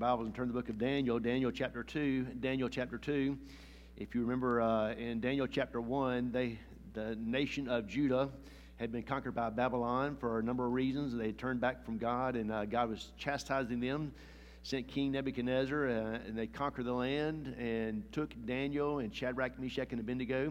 Bibles and turn to the book of Daniel, Daniel chapter 2. If you remember in Daniel chapter 1, the nation of Judah had been conquered by Babylon for a number of reasons. They had turned back from God, and God was chastising them, sent King Nebuchadnezzar, and they conquered the land and took Daniel and Shadrach, Meshach, and Abednego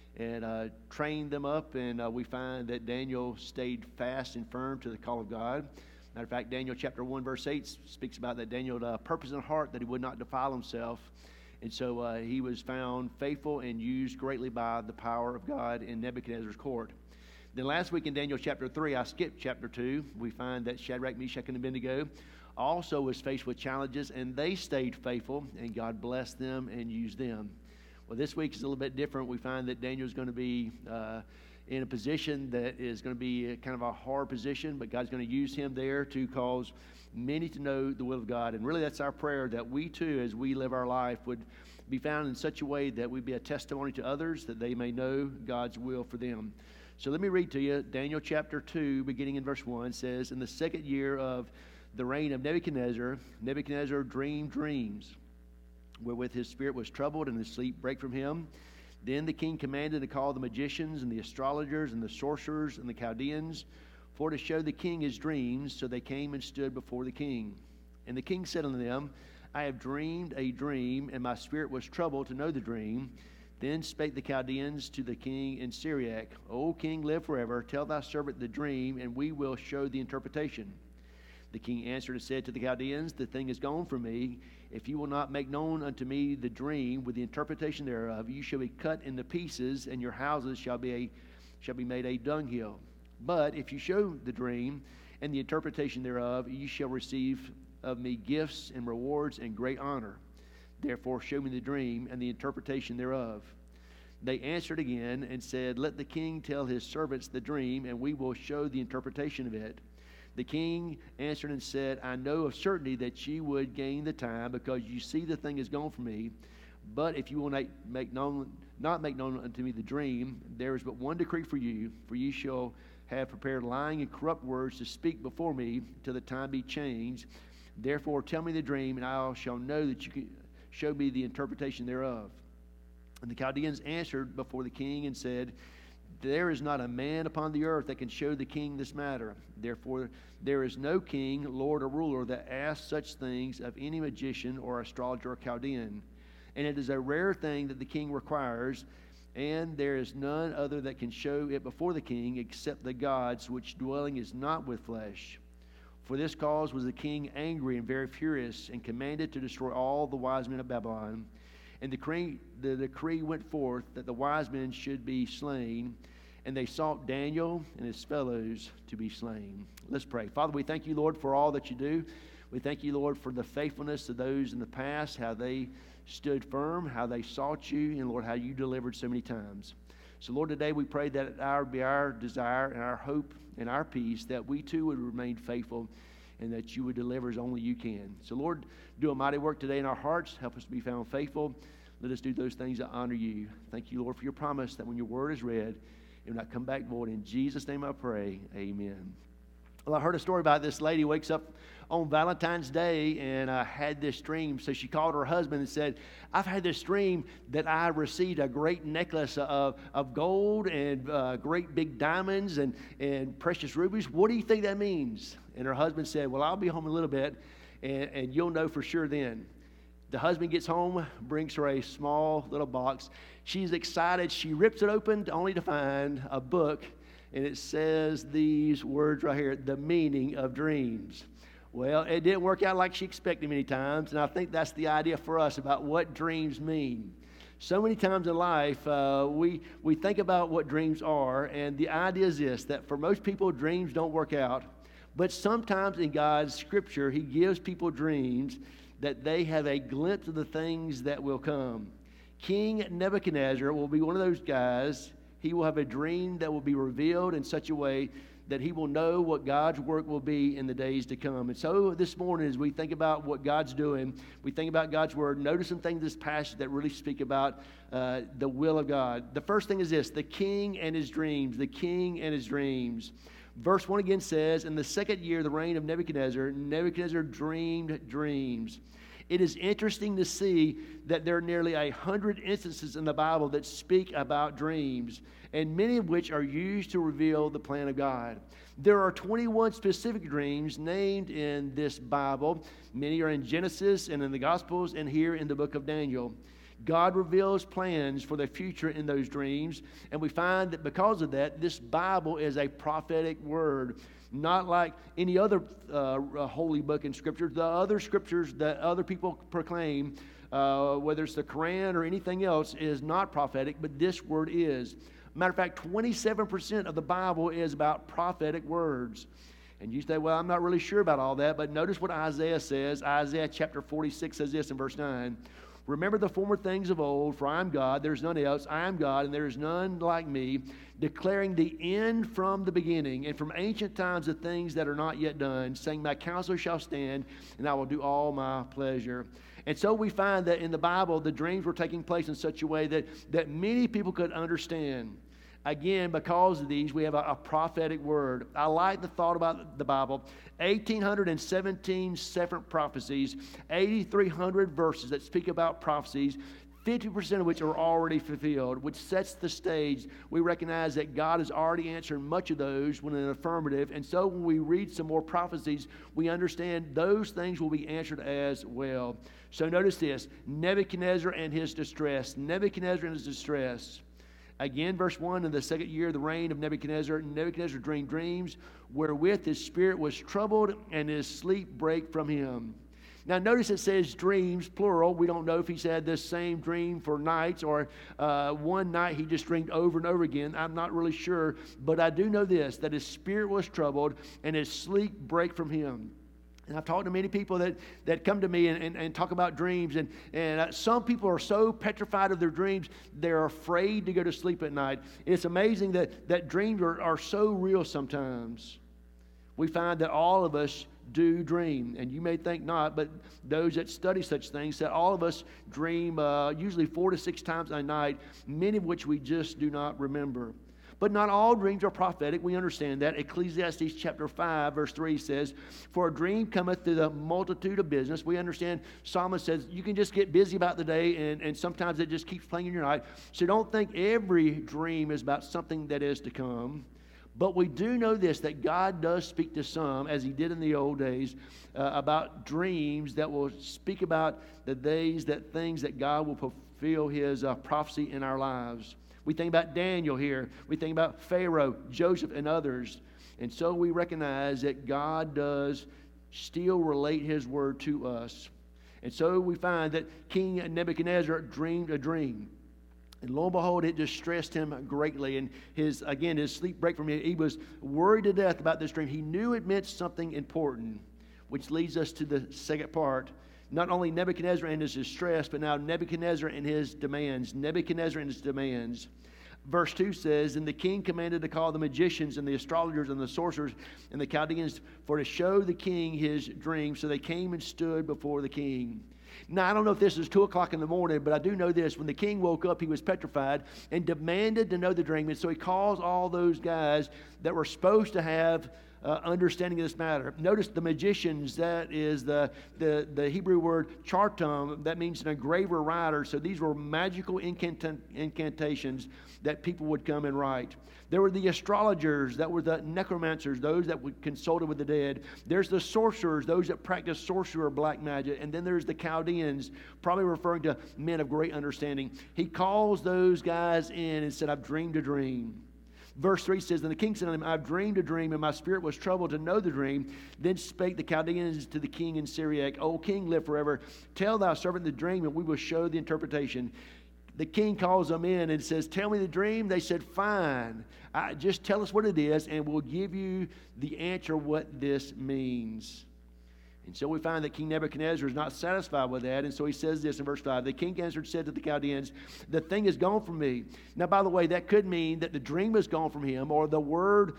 and trained them up, and we find that Daniel stayed fast and firm to the call of God. Matter of fact, Daniel chapter 1 verse 8 speaks about that Daniel had a purpose in heart that he would not defile himself, and so he was found faithful and used greatly by the power of God in Nebuchadnezzar's court. Then last week in Daniel chapter 3, I skipped chapter 2, we find that Shadrach, Meshach, and Abednego also was faced with challenges, and they stayed faithful, and God blessed them and used them. Well, this week is a little bit different. We find that Daniel is going to be in a position that is going to be kind of a hard position, but God's going to use him there to cause many to know the will of God. And really that's our prayer, that we too, as we live our life, would be found in such a way that we be a testimony to others, that they may know God's will for them. So let me read to you. Daniel chapter 2, beginning in verse 1, says, "In the second year of the reign of Nebuchadnezzar, Nebuchadnezzar dreamed dreams, wherewith his spirit was troubled, and his sleep brake from him. Then the king commanded to call the magicians and the astrologers and the sorcerers and the Chaldeans for to show the king his dreams. So they came and stood before the king. And the king said unto them, I have dreamed a dream, and my spirit was troubled to know the dream. Then spake the Chaldeans to the king in Syriac, O king, live forever. Tell thy servant the dream, and we will show the interpretation. The king answered and said to the Chaldeans, The thing is gone from me. If you will not make known unto me the dream with the interpretation thereof, you shall be cut into pieces, and your houses shall be made a dunghill. But if you show the dream and the interpretation thereof, you shall receive of me gifts and rewards and great honor. Therefore show me the dream and the interpretation thereof. They answered again and said, Let the king tell his servants the dream, and we will show the interpretation of it. The king answered and said, I know of certainty that ye would gain the time, because you see the thing is gone from me. But if you will not make known unto me the dream, there is but one decree for you, for ye shall have prepared lying and corrupt words to speak before me till the time be changed. Therefore tell me the dream, and I shall know that you can show me the interpretation thereof. And the Chaldeans answered before the king and said, There is not a man upon the earth that can show the king this matter. Therefore there is no king, lord, or ruler that asks such things of any magician or astrologer or Chaldean. And it is a rare thing that the king requires, and there is none other that can show it before the king except the gods, which dwelling is not with flesh. For this cause was the king angry and very furious, and commanded to destroy all the wise men of Babylon. And the decree went forth that the wise men should be slain, and they sought Daniel and his fellows to be slain. Let's pray. Father, we thank you, Lord, for all that you do. We thank you, Lord, for the faithfulness of those in the past, how they stood firm, how they sought you, and, Lord, how you delivered so many times. So, Lord, today we pray that it would be our desire and our hope and our peace that we too would remain faithful, and that you would deliver as only you can. So, Lord, do a mighty work today in our hearts. Help us to be found faithful. Let us do those things that honor you. Thank you, Lord, for your promise that when your word is read, it will not come back void. In Jesus' name I pray, amen. Well, I heard a story about this lady who wakes up on Valentine's Day and had this dream. So she called her husband and said, I've had this dream that I received a great necklace of gold and great big diamonds and precious rubies. What do you think that means? And her husband said, well, I'll be home in a little bit, and you'll know for sure then. The husband gets home, brings her a small little box. She's excited. She rips it open only to find a book, and it says these words right here, the meaning of dreams. Well, it didn't work out like she expected many times, and I think that's the idea for us about what dreams mean. So many times in life, we think about what dreams are, and the idea is this, that for most people, dreams don't work out. But sometimes in God's scripture, he gives people dreams that they have a glimpse of the things that will come. King Nebuchadnezzar will be one of those guys. He will have a dream that will be revealed in such a way that he will know what God's work will be in the days to come. And so this morning, as we think about what God's doing, we think about God's word, notice some things in this passage that really speak about the will of God. The first thing is this, the king and his dreams. The king and his dreams. Verse 1 again says, in the second year of the reign of Nebuchadnezzar, Nebuchadnezzar dreamed dreams. It is interesting to see that there are nearly 100 instances in the Bible that speak about dreams, and many of which are used to reveal the plan of God. There are 21 specific dreams named in this Bible. Many are in Genesis and in the Gospels and here in the book of Daniel. God reveals plans for the future in those dreams, and we find that because of that, this Bible is a prophetic word. Not like any other holy book in Scripture. The other Scriptures that other people proclaim, whether it's the Quran or anything else, is not prophetic, but this word is. Matter of fact, 27% of the Bible is about prophetic words. And you say, well, I'm not really sure about all that, but notice what Isaiah says. Isaiah chapter 46 says this in verse 9. Remember the former things of old, for I am God, there is none else. I am God, and there is none like me, declaring the end from the beginning, and from ancient times the things that are not yet done, saying, my counsel shall stand, and I will do all my pleasure. And so we find that in the Bible, the dreams were taking place in such a way that many people could understand. Again, because of these, we have a prophetic word. I like the thought about the Bible. 1,817 separate prophecies, 8,300 verses that speak about prophecies, 50% of which are already fulfilled, which sets the stage. We recognize that God has already answered much of those when in an affirmative. And so when we read some more prophecies, we understand those things will be answered as well. So notice this, Nebuchadnezzar and his distress. Nebuchadnezzar and his distress. Again, verse 1, in the second year of the reign of Nebuchadnezzar, Nebuchadnezzar dreamed dreams, wherewith his spirit was troubled, and his sleep brake from him. Now, notice it says dreams, plural. We don't know if he's had this same dream for nights or one night he just dreamed over and over again. I'm not really sure, but I do know this, that his spirit was troubled, and his sleep brake from him. And I've talked to many people that come to me and talk about dreams. And some people are so petrified of their dreams, they're afraid to go to sleep at night. It's amazing that dreams are so real sometimes. We find that all of us do dream. And you may think not, but those that study such things said all of us dream usually 4 to 6 times a night, many of which we just do not remember. But not all dreams are prophetic. We understand that. Ecclesiastes chapter 5, verse 3 says, for a dream cometh through the multitude of business. We understand Psalmist says you can just get busy about the day, and sometimes it just keeps playing in your night. So don't think every dream is about something that is to come. But we do know this, that God does speak to some, as he did in the old days, about dreams that will speak about the days, that things that God will fulfill his prophecy in our lives. We think about Daniel here. We think about Pharaoh, Joseph, and others. And so we recognize that God does still relate his word to us. And so we find that King Nebuchadnezzar dreamed a dream. And lo and behold, it distressed him greatly. And his sleep brake from him. He was worried to death about this dream. He knew it meant something important, which leads us to the second part. Not only Nebuchadnezzar and his distress, but now Nebuchadnezzar and his demands. Nebuchadnezzar and his demands. Verse 2 says, and the king commanded to call the magicians and the astrologers and the sorcerers and the Chaldeans for to show the king his dream. So they came and stood before the king. Now, I don't know if this is 2 o'clock in the morning, but I do know this. When the king woke up, he was petrified and demanded to know the dream. And so he calls all those guys that were supposed to have understanding of this matter. Notice the magicians, that is the Hebrew word chartum, that means an engraver writer. So these were magical incantations that people would come and write. There were the astrologers, that were the necromancers, those that would consult with the dead. There's the sorcerers, those that practice sorcery or black magic. And then there's the Chaldeans, probably referring to men of great understanding. He calls those guys in and said, I've dreamed a dream. Verse 3 says, and the king said unto him, I've dreamed a dream, and my spirit was troubled to know the dream. Then spake the Chaldeans to the king in Syriac, O king, live forever. Tell thy servant the dream, and we will show the interpretation. The king calls them in and says, tell me the dream. They said, fine. Just tell us what it is, and we'll give you the answer what this means. And so we find that King Nebuchadnezzar is not satisfied with that. And so he says this in verse 5. The king answered, said to the Chaldeans, the thing is gone from me. Now, by the way, that could mean that the dream is gone from him, or the word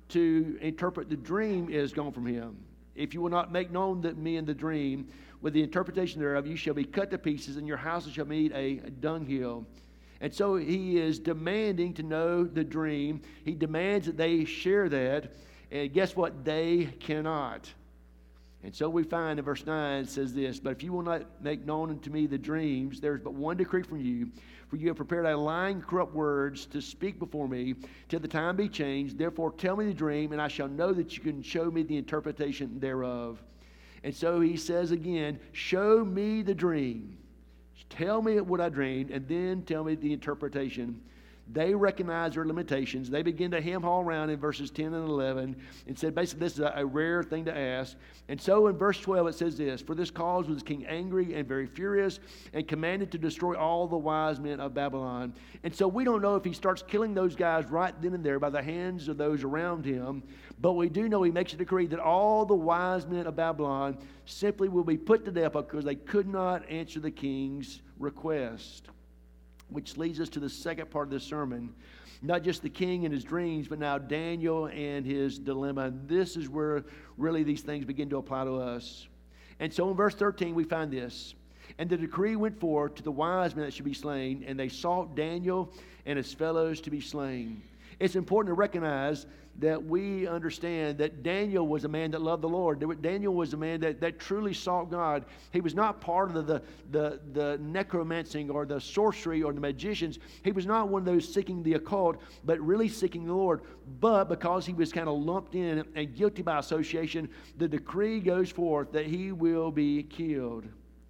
to interpret the dream is gone from him. If you will not make known that me in the dream, with the interpretation thereof, you shall be cut to pieces, and your houses shall meet a dunghill. And so he is demanding to know the dream. He demands that they share that. And guess what? They cannot. And so we find in verse 9 it says this, but if you will not make known unto me the dreams, there is but one decree from you, for you have prepared a lying, corrupt words to speak before me till the time be changed. Therefore tell me the dream, and I shall know that you can show me the interpretation thereof. And so he says again, show me the dream. Tell me what I dreamed, and then tell me the interpretation. They recognize their limitations. They begin to hem-haw around in verses 10 and 11 and said, basically, this is a rare thing to ask. And so in verse 12 it says this, for this cause was the king angry and very furious and commanded to destroy all the wise men of Babylon. And so we don't know if he starts killing those guys right then and there by the hands of those around him, but we do know he makes a decree that all the wise men of Babylon simply will be put to death because they could not answer the king's request. Which leads us to the second part of this sermon. Not just the king and his dreams, but now Daniel and his dilemma. And this is where really these things begin to apply to us. And so in verse 13 we find this. And the decree went forth to the wise men that should be slain, and they sought Daniel and his fellows to be slain. It's important to recognize that we understand that Daniel was a man that loved the Lord. Daniel was a man that truly sought God. He was not part of the necromancing or the sorcery or the magicians. He was not one of those seeking the occult, but really seeking the Lord. But because he was kind of lumped in and guilty by association, the decree goes forth that he will be killed.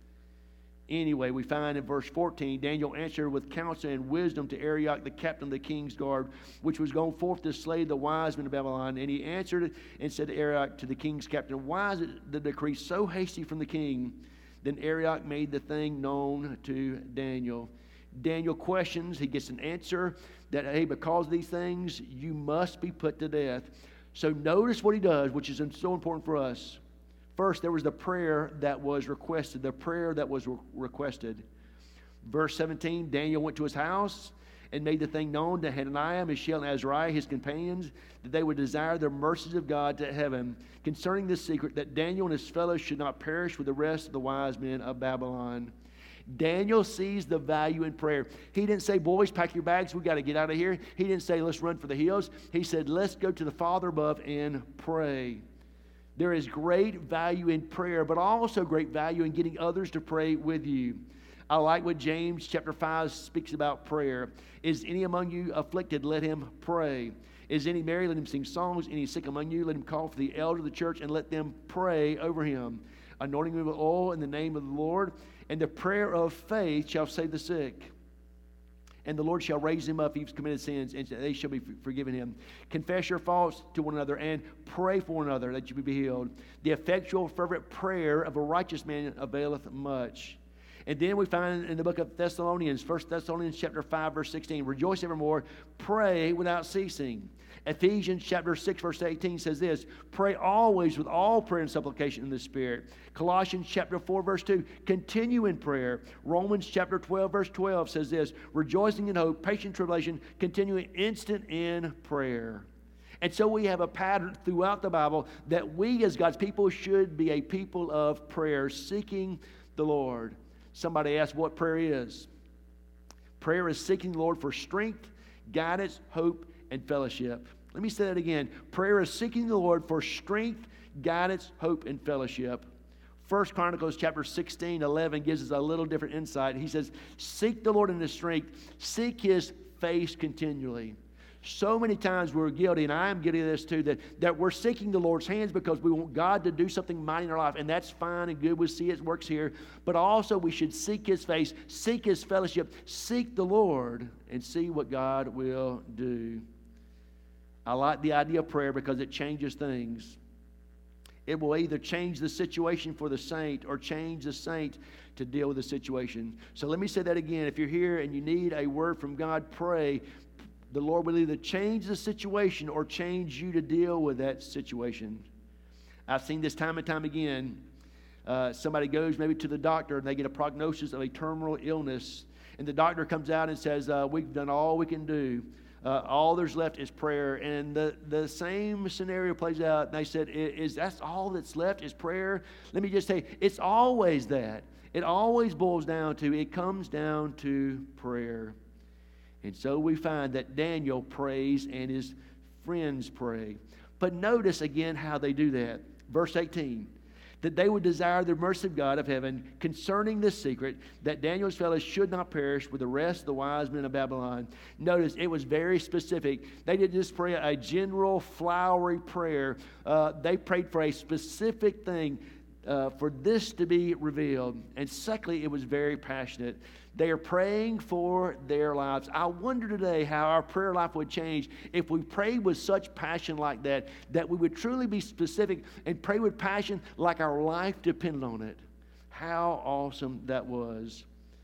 Anyway, we find in verse 14, Daniel answered with counsel and wisdom to Arioch, the captain of the king's guard, which was gone forth to slay the wise men of Babylon. And he answered and said to Arioch, to the king's captain, why is it the decree so hasty from the king? Then Arioch made the thing known to Daniel. Daniel questions. He gets an answer that, hey, because of these things, you must be put to death. So notice what he does, which is so important for us. First, there was the prayer that was requested. The prayer that was requested. Verse 17, Daniel went to his house and made the thing known to Hananiah, Mishael, and Azariah, his companions, that they would desire the mercies of God to heaven concerning this secret, that Daniel and his fellows should not perish with the rest of the wise men of Babylon. Daniel sees the value in prayer. He didn't say, boys, pack your bags, we got to get out of here. He didn't say, let's run for the hills. He said, let's go to the Father above and pray. There is great value in prayer, but also great value in getting others to pray with you. I like what James chapter 5 speaks about prayer. Is any among you afflicted? Let him pray. Is any merry? Let him sing songs. Any sick among you? Let him call for the elder of the church and let them pray over him, anointing him with oil in the name of the Lord. And the prayer of faith shall save the sick. And the Lord shall raise him up if he's committed sins, and they shall be forgiven him. Confess your faults to one another, and pray for one another, that you may be healed. The effectual, fervent prayer of a righteous man availeth much. And then we find in the book of Thessalonians, 1 Thessalonians chapter 5, verse 16, rejoice evermore, pray without ceasing. Ephesians chapter 6, verse 18 says this, pray always with all prayer and supplication in the Spirit. Colossians chapter 4, verse 2, continue in prayer. Romans chapter 12, verse 12 says this, rejoicing in hope, patient tribulation, continuing instant in prayer. And so we have a pattern throughout the Bible that we as God's people should be a people of prayer, seeking the Lord. Somebody asked what prayer is. Prayer is seeking the Lord for strength, guidance, hope, and fellowship. Let me say that again. Prayer is seeking the Lord for strength, guidance, hope, and fellowship. 1 Chronicles chapter 16, 11 gives us a little different insight. He says, seek the Lord in his strength. Seek his face continually. So many times we're guilty, and I am guilty of this too, that we're seeking the Lord's hands because we want God to do something mighty in our life, and that's fine and good. We see it works here. But also we should seek his face, seek his fellowship, seek the Lord, and see what God will do. I like the idea of prayer because it changes things. It will either change the situation for the saint or change the saint to deal with the situation. So let me say that again. If you're here and you need a word from God, pray. The Lord will either change the situation or change you to deal with that situation. I've seen this time and time again. Somebody goes maybe to the doctor and they get a prognosis of a terminal illness. And the doctor comes out and says, we've done all we can do. All there's left is prayer. And the same scenario plays out. And they said, is that's all that's left is prayer? Let me just say, it's always that. It always boils down to, it comes down to prayer. And so we find that Daniel prays and his friends pray. But notice again how they do that. Verse 18, that they would desire the mercy of God of heaven concerning this secret, that Daniel's fellows should not perish with the rest of the wise men of Babylon. Notice it was very specific. They didn't just pray a general flowery prayer. They prayed for a specific thing, for this to be revealed. And secondly, it was very passionate. They are praying for their lives. I wonder today how our prayer life would change if we prayed with such passion like that we would truly be specific and pray with passion like our life depended on it. How awesome that was.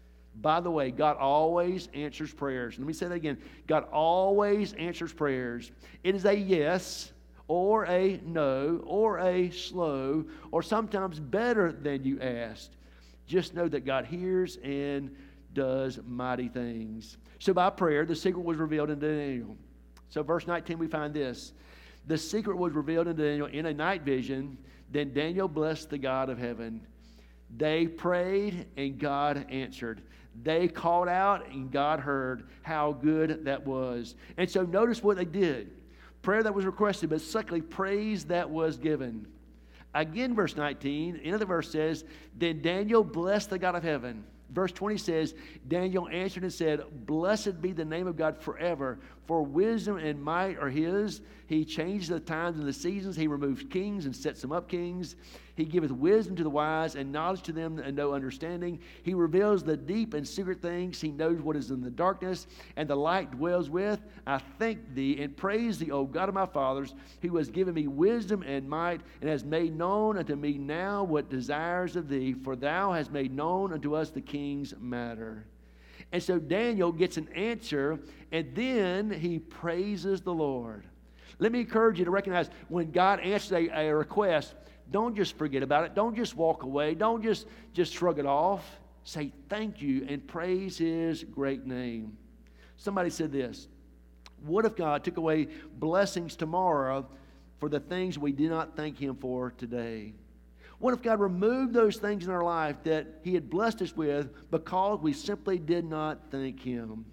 By the way, God always answers prayers. Let me say that again. God always answers prayers. It is a yes or a no or a slow or sometimes better than you asked. Just know that God hears and does mighty things. So by prayer, the secret was revealed unto Daniel. So verse 19, we find this. The secret was revealed unto Daniel in a night vision. Then Daniel blessed the God of heaven. They prayed and God answered. They called out and God heard. How good that was. And so notice what they did. Prayer that was requested, but secondly, praise that was given. Again, verse 19, the end of the verse says, then Daniel blessed the God of heaven. Verse 20 says, Daniel answered and said, blessed be the name of God forever, for wisdom and might are his. He changes the times and the seasons. He removes kings and sets them up kings. He giveth wisdom to the wise and knowledge to them and no understanding. He reveals the deep and secret things. He knows what is in the darkness, and the light dwells with. I thank thee and praise thee, O God of my fathers, who has given me wisdom and might, and has made known unto me now what desires of thee, for thou hast made known unto us the king's matter. And so Daniel gets an answer, and then he praises the Lord. Let me encourage you to recognize when God answers a request, don't just forget about it. Don't just walk away. Don't just shrug it off. Say thank you and praise his great name. Somebody said this, what if God took away blessings tomorrow for the things we did not thank him for today? What if God removed those things in our life that he had blessed us with because we simply did not thank him?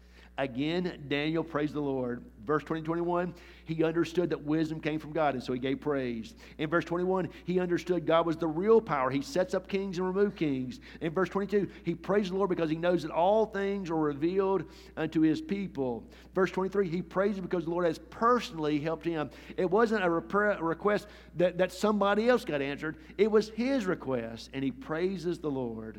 Again, Daniel praised the Lord. Verse 21, he understood that wisdom came from God, and so he gave praise. In verse 21, he understood God was the real power. He sets up kings and removes kings. In verse 22, he praised the Lord because he knows that all things are revealed unto his people. Verse 23, he praised him because the Lord has personally helped him. It wasn't a request that somebody else got answered. It was his request, and he praises the Lord.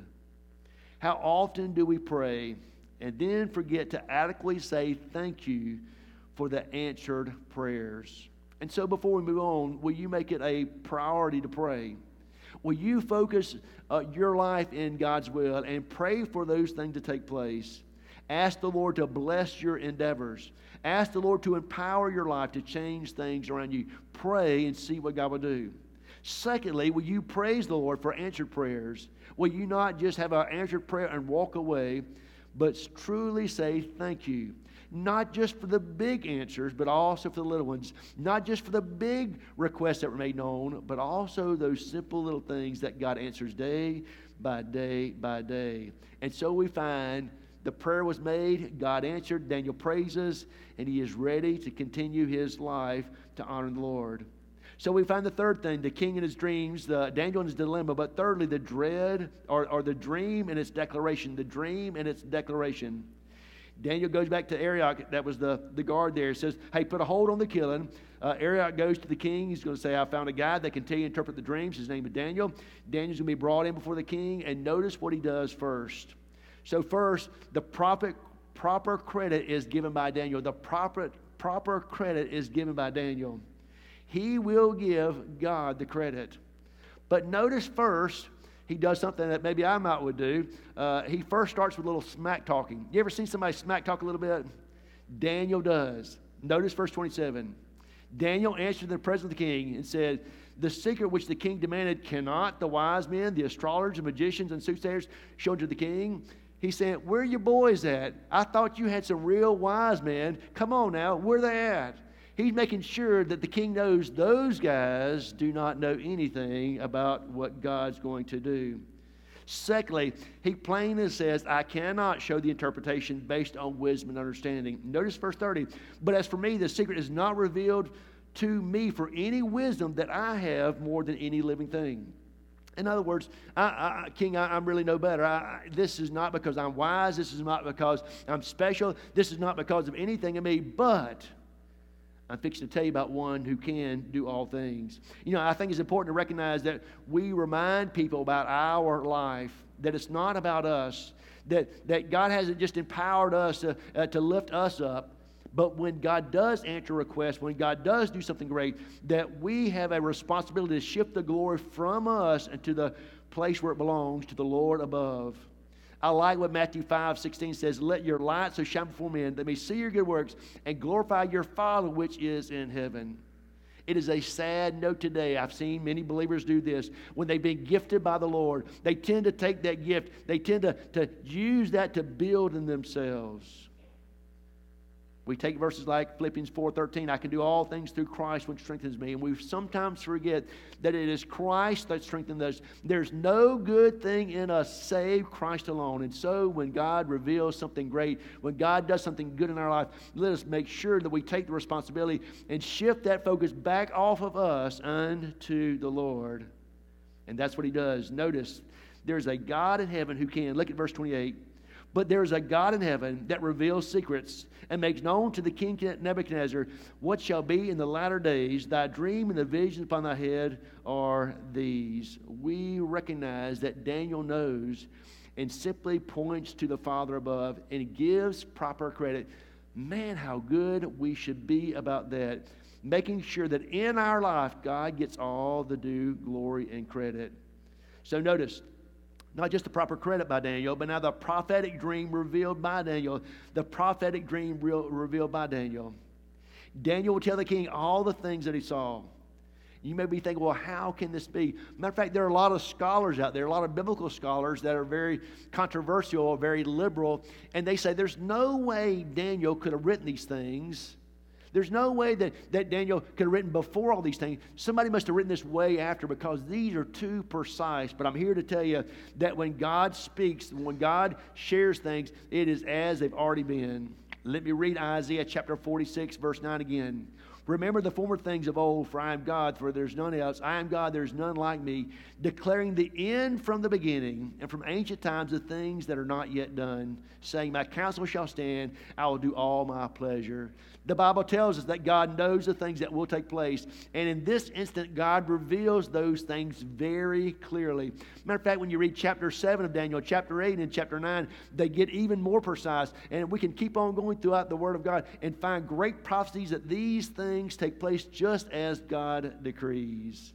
How often do we pray and then forget to adequately say thank you for the answered prayers? And so before we move on, will you make it a priority to pray? Will you focus your life in God's will and pray for those things to take place? Ask the Lord to bless your endeavors. Ask the Lord to empower your life to change things around you. Pray and see what God will do. Secondly, will you praise the Lord for answered prayers? Will you not just have an answered prayer and walk away, but truly say thank you? Not just for the big answers, but also for the little ones. Not just for the big requests that were made known, but also those simple little things that God answers day by day by day. And so we find the prayer was made, God answered, Daniel praises, and he is ready to continue his life to honor the Lord. So we find the third thing, the king and his dreams, Daniel and his dilemma. But thirdly, the dread or the dream and its declaration. The dream and its declaration. Daniel goes back to Arioch, that was the guard there. He says, hey, put a hold on the killing. Arioch goes to the king. He's going to say, I found a guy that can tell you interpret the dreams. His name is Daniel. Daniel's going to be brought in before the king. And notice what he does first. So first, the proper credit is given by Daniel. The proper credit is given by Daniel. He will give God the credit. But notice first, he does something that maybe I might would do. He first starts with a little smack talking. You ever seen somebody smack talk a little bit? Daniel does. Notice verse 27. Daniel answered the presence of the king and said, the secret which the king demanded cannot the wise men, the astrologers, magicians, and soothsayers show unto the king. He said, where are your boys at? I thought you had some real wise men. Come on now, where are they at? He's making sure that the king knows those guys do not know anything about what God's going to do. Secondly, he plainly says, I cannot show the interpretation based on wisdom and understanding. Notice verse 30. But as for me, the secret is not revealed to me for any wisdom that I have more than any living thing. In other words, King, I'm really no better. This is not because I'm wise. This is not because I'm special. This is not because of anything in me, but I'm fixing to tell you about one who can do all things. You know, I think it's important to recognize that we remind people about our life, that it's not about us, that God hasn't just empowered us to lift us up, but when God does answer requests, when God does do something great, that we have a responsibility to shift the glory from us into the place where it belongs, to the Lord above. I like what Matthew 5:16 says, let your light so shine before men, that they may see your good works and glorify your Father which is in heaven. It is a sad note today. I've seen many believers do this. When they've been gifted by the Lord, they tend to take that gift, they tend to use that to build in themselves. We take verses like Philippians 4:13, I can do all things through Christ which strengthens me. And we sometimes forget that it is Christ that strengthens us. There's no good thing in us save Christ alone. And so when God reveals something great, when God does something good in our life, let us make sure that we take the responsibility and shift that focus back off of us unto the Lord. And that's what he does. Notice, there's a God in heaven who can. Look at verse 28. But there is a God in heaven that reveals secrets and makes known to the king Nebuchadnezzar what shall be in the latter days. Thy dream and the visions upon thy head are these. We recognize that Daniel knows and simply points to the Father above and gives proper credit. Man, how good we should be about that. Making sure that in our life, God gets all the due glory and credit. So notice, not just the proper credit by Daniel, but now the prophetic dream revealed by Daniel. The prophetic dream revealed by Daniel. Daniel will tell the king all the things that he saw. You may be thinking, well, how can this be? Matter of fact, there are a lot of scholars out there, a lot of biblical scholars that are very controversial, very liberal, and they say there's no way Daniel could have written these things. There's no way that Daniel could have written before all these things. Somebody must have written this way after, because these are too precise. But I'm here to tell you that when God speaks, when God shares things, it is as they've already been. Let me read Isaiah chapter 46, verse 9 again. Remember the former things of old, for I am God, for there's none else. I am God, there's none like me, declaring the end from the beginning, and from ancient times the things that are not yet done, saying, my counsel shall stand, I will do all my pleasure. The Bible tells us that God knows the things that will take place, and in this instant, God reveals those things very clearly. Matter of fact, when you read chapter 7 of Daniel, chapter 8 and chapter 9, they get even more precise, and we can keep on going throughout the Word of God and find great prophecies that these things take place just as God decrees.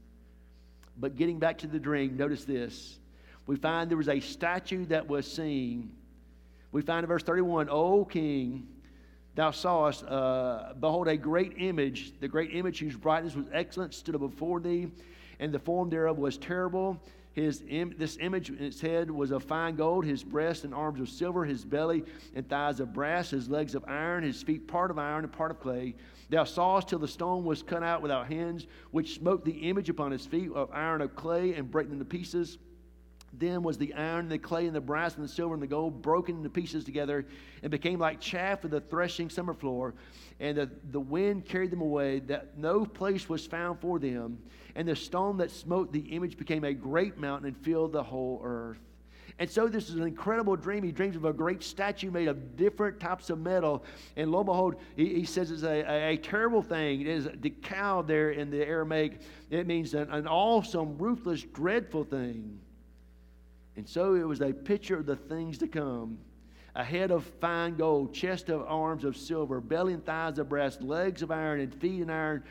But getting back to the dream, notice this. We find there was a statue that was seen. We find in verse 31, O king, thou sawest, behold, a great image, the great image whose brightness was excellent, stood up before thee, and the form thereof was terrible. This image in its head was of fine gold, his breast and arms of silver, his belly and thighs of brass, his legs of iron, his feet part of iron and part of clay. Thou sawest till the stone was cut out without hands, which smote the image upon his feet of iron of clay and brake them to pieces. Then was the iron and the clay and the brass and the silver and the gold broken into pieces together, and became like chaff of the threshing summer floor. And the wind carried them away, that no place was found for them. And the stone that smote the image became a great mountain and filled the whole earth. And so this is an incredible dream. He dreams of a great statue made of different types of metal. And lo and behold, he says it's a terrible thing. It is dekal there in the Aramaic. It means an awesome, ruthless, dreadful thing. And so it was a picture of the things to come. A head of fine gold, chest of arms of silver, belly and thighs of brass, legs of iron, and feet and iron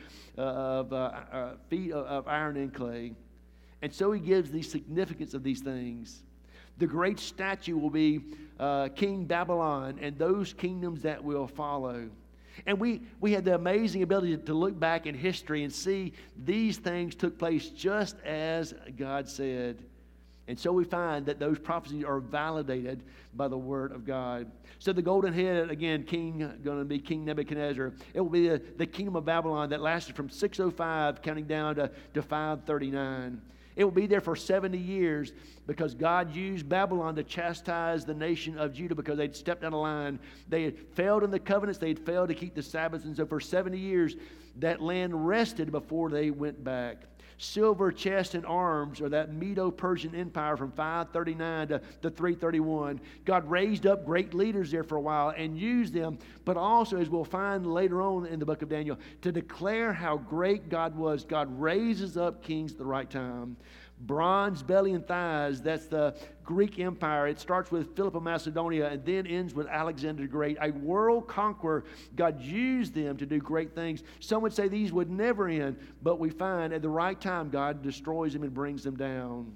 feet of iron and clay. And so he gives the significance of these things. The great statue will be King Babylon and those kingdoms that will follow. And we had the amazing ability to look back in history and see these things took place just as God said. And so we find that those prophecies are validated by the Word of God. So the golden head, again, going to be King Nebuchadnezzar. It will be the kingdom of Babylon that lasted from 605 counting down to 539. It will be there for 70 years because God used Babylon to chastise the nation of Judah because they'd stepped out of line. They had failed in the covenants. They had failed to keep the Sabbaths. And so for 70 years, that land rested before they went back. Silver, chest, and arms, or that Medo-Persian Empire from 539 to 331. God raised up great leaders there for a while and used them, but also, as we'll find later on in the book of Daniel, to declare how great God was. God raises up kings at the right time. Bronze, belly, and thighs, that's the Greek Empire. It starts with Philip of Macedonia and then ends with Alexander the Great. A world conqueror. God used them to do great things. Some would say these would never end, but we find at the right time God destroys them and brings them down.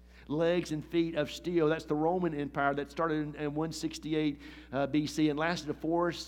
Legs and feet of steel. That's the Roman Empire that started in 168 BC and lasted to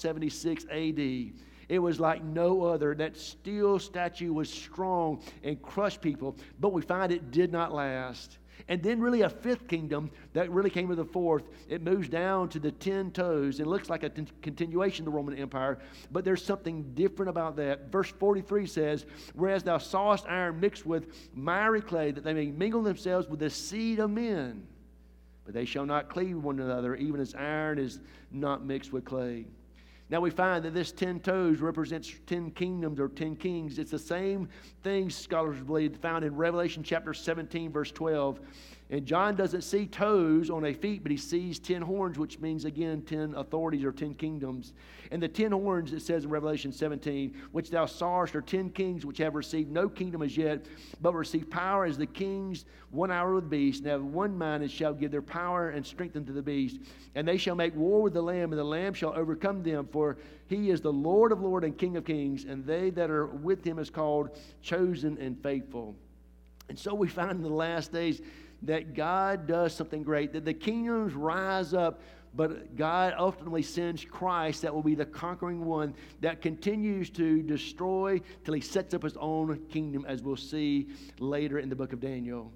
476 AD. It was like no other. That steel statue was strong and crushed people, but we find it did not last. And then really a fifth kingdom that really came with the fourth. It moves down to the 10 toes and looks like a continuation of the Roman Empire, but there's something different about that. Verse 43 says, whereas thou sawest iron mixed with miry clay, that they may mingle themselves with the seed of men, but they shall not cleave one another, even as iron is not mixed with clay. Now we find that this 10 toes represents 10 kingdoms or 10 kings. It's the same thing, scholars believe, found in Revelation chapter 17, verse 12. And John doesn't see toes on a feet, but he sees 10 horns, which means, again, 10 authorities or 10 kingdoms. And the 10 horns, it says in Revelation 17, which thou sawest are 10 kings which have received no kingdom as yet, but receive power as the kings 1 hour with the beast, and have one mind, and shall give their power and strength unto the beast. And they shall make war with the Lamb, and the Lamb shall overcome them, for he is the Lord of lords and King of kings, and they that are with him is called chosen and faithful. And so we find in the last days that God does something great, that the kingdoms rise up, but God ultimately sends Christ that will be the conquering one that continues to destroy till he sets up his own kingdom, as we'll see later in the book of Daniel.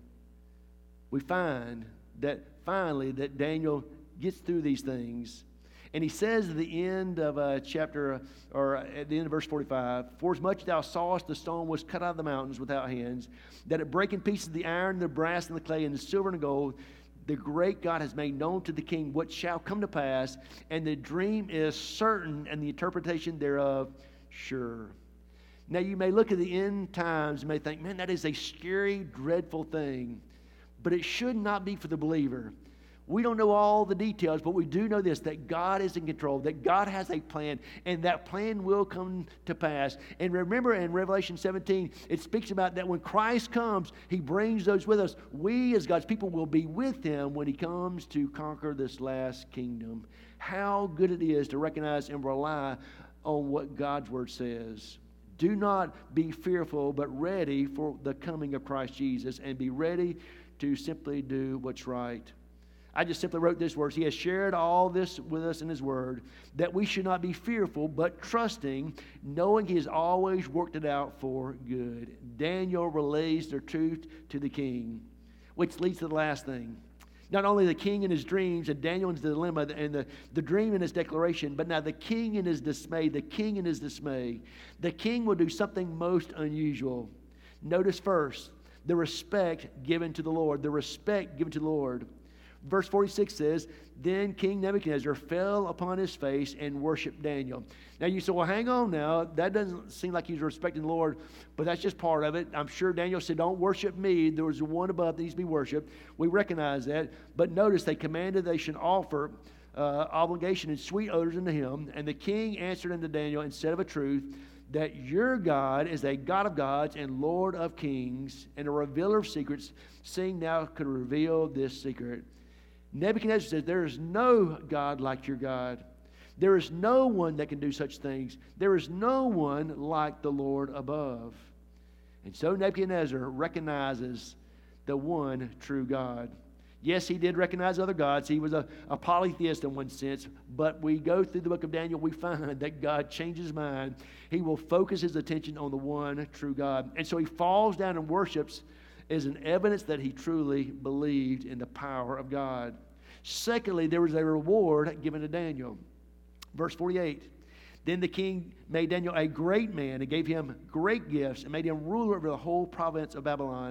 We find that finally that Daniel gets through these things. And he says at the end of chapter, or at the end of verse 45, for as much thou sawest the stone was cut out of the mountains without hands, that it break in pieces the iron, the brass, and the clay, and the silver and the gold, the great God has made known to the king what shall come to pass, and the dream is certain, and the interpretation thereof sure. Now you may look at the end times and may think, man, that is a scary, dreadful thing. But it should not be for the believer. We don't know all the details, but we do know this, that God is in control, that God has a plan, and that plan will come to pass. And remember in Revelation 17, it speaks about that when Christ comes, he brings those with us. We as God's people will be with him when he comes to conquer this last kingdom. How good it is to recognize and rely on what God's word says. Do not be fearful, but ready for the coming of Christ Jesus, and be ready to simply do what's right. I just simply wrote this words. He has shared all this with us in his word, that we should not be fearful, but trusting, knowing he has always worked it out for good. Daniel relays the truth to the king, which leads to the last thing. Not only the king in his dreams, and Daniel in his dilemma, and the dream in his declaration, but now the king in his dismay, the king in his dismay. The king will do something most unusual. Notice first, the respect given to the Lord. The respect given to the Lord. Verse 46 says, then King Nebuchadnezzar fell upon his face and worshiped Daniel. Now you say, well, hang on now. That doesn't seem like he's respecting the Lord, but that's just part of it. I'm sure Daniel said, don't worship me. There was one above that needs to be worshiped. We recognize that. But notice they commanded they should offer obligation and sweet odors unto him. And the king answered unto Daniel and said of a truth, that your God is a God of gods and Lord of kings and a revealer of secrets, seeing thou could reveal this secret. Nebuchadnezzar says, there is no God like your God. There is no one that can do such things. There is no one like the Lord above. And so Nebuchadnezzar recognizes the one true God. Yes, he did recognize other gods. He was a polytheist in one sense. But we go through the book of Daniel, we find that God changes his mind. He will focus his attention on the one true God. And so he falls down and worships as an evidence that he truly believed in the power of God. Secondly, there was a reward given to Daniel. Verse 48, then the king made Daniel a great man and gave him great gifts and made him ruler over the whole province of Babylon.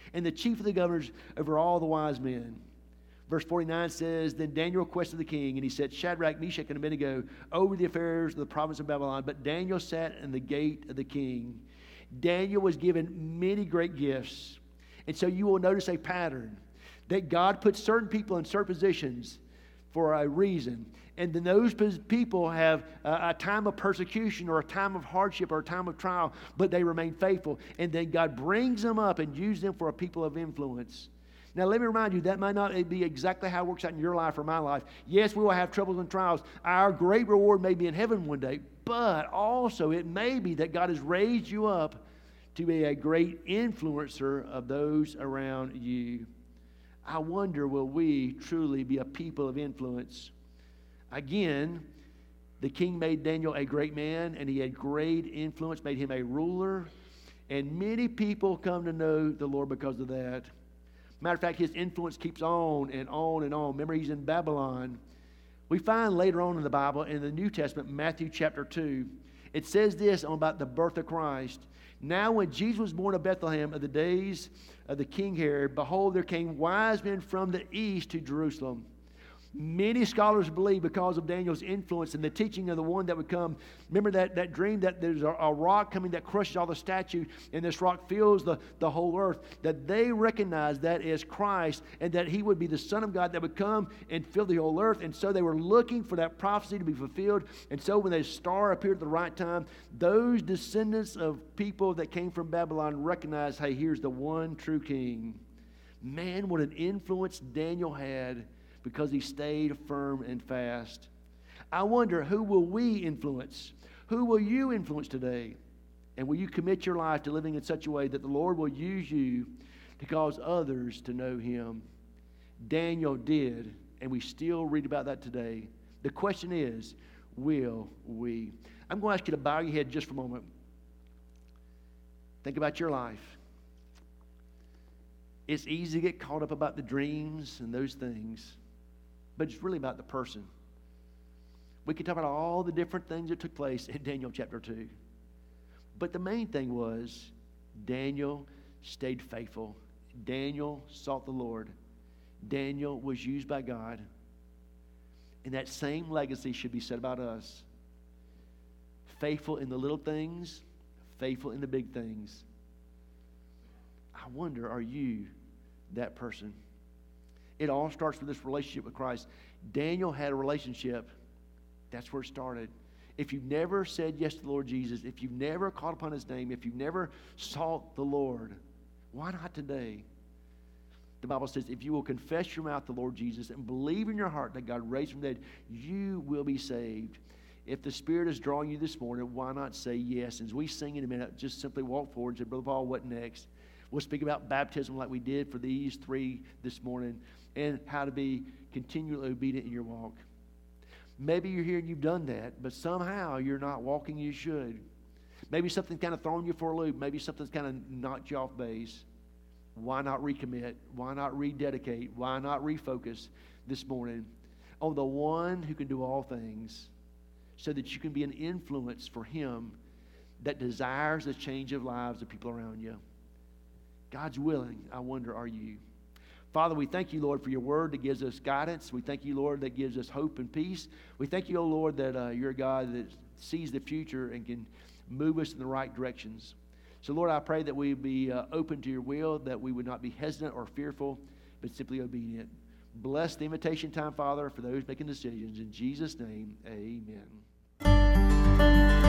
and the chief of the governors over all the wise men. Verse 49 says, Then Daniel requested the king, and he said, Shadrach, Meshach, and Abednego over the affairs of the province of Babylon. But Daniel sat in the gate of the king. Daniel was given many great gifts. And so you will notice a pattern that God puts certain people in certain positions for a reason. And then those people have a time of persecution or a time of hardship or a time of trial, but they remain faithful. And then God brings them up and uses them for a people of influence. Now, let me remind you, that might not be exactly how it works out in your life or my life. Yes, we will have troubles and trials. Our great reward may be in heaven one day, but also it may be that God has raised you up to be a great influencer of those around you. I wonder, will we truly be a people of influence? Again, the king made Daniel a great man, and he had great influence, made him a ruler, and many people come to know the Lord because of that. Matter of fact, his influence keeps on and on and on. Remember, he's in Babylon. We find later on in the Bible, in the New Testament, Matthew chapter 2, it says this about the birth of Christ. Now when Jesus was born of Bethlehem of the days of the king Herod, behold, there came wise men from the east to Jerusalem. Many scholars believe because of Daniel's influence and the teaching of the one that would come. Remember that dream that there's a rock coming that crushes all the statues, and this rock fills the whole earth, that they recognized that as Christ and that he would be the Son of God that would come and fill the whole earth. And so they were looking for that prophecy to be fulfilled. And so when the star appeared at the right time, those descendants of people that came from Babylon recognized, hey, here's the one true king. Man, what an influence Daniel had, because he stayed firm and fast. I wonder, who will we influence? Who will you influence today? And will you commit your life to living in such a way that the Lord will use you to cause others to know him? Daniel did, and we still read about that today. The question is, will we? I'm going to ask you to bow your head just for a moment. Think about your life. It's easy to get caught up about the dreams and those things, but it's really about the person. We could talk about all the different things that took place in Daniel chapter 2. But the main thing was Daniel stayed faithful. Daniel sought the Lord. Daniel was used by God. And that same legacy should be said about us. Faithful in the little things, faithful in the big things. I wonder, are you that person? It all starts with this relationship with Christ. Daniel had a relationship. That's where it started. If you've never said yes to the Lord Jesus, if you've never called upon his name, if you've never sought the Lord, why not today? The Bible says, if you will confess your mouth the Lord Jesus and believe in your heart that God raised from the dead, you will be saved. If the Spirit is drawing you this morning, why not say yes? And as we sing in a minute, just simply walk forward and say, Brother Paul, what next? We'll speak about baptism like we did for these three this morning, and how to be continually obedient in your walk. Maybe you're here and you've done that, but somehow you're not walking you should. Maybe something's kind of thrown you for a loop. Maybe something's kind of knocked you off base. Why not recommit? Why not rededicate? Why not refocus this morning on the one who can do all things, so that you can be an influence for him that desires the change of lives of people around you? God's willing. I wonder, are you? Father, we thank you, Lord, for your word that gives us guidance. We thank you, Lord, that gives us hope and peace. We thank you, oh Lord, that you're a God that sees the future and can move us in the right directions. So, Lord, I pray that we be open to your will, that we would not be hesitant or fearful, but simply obedient. Bless the invitation time, Father, for those making decisions. In Jesus' name, amen.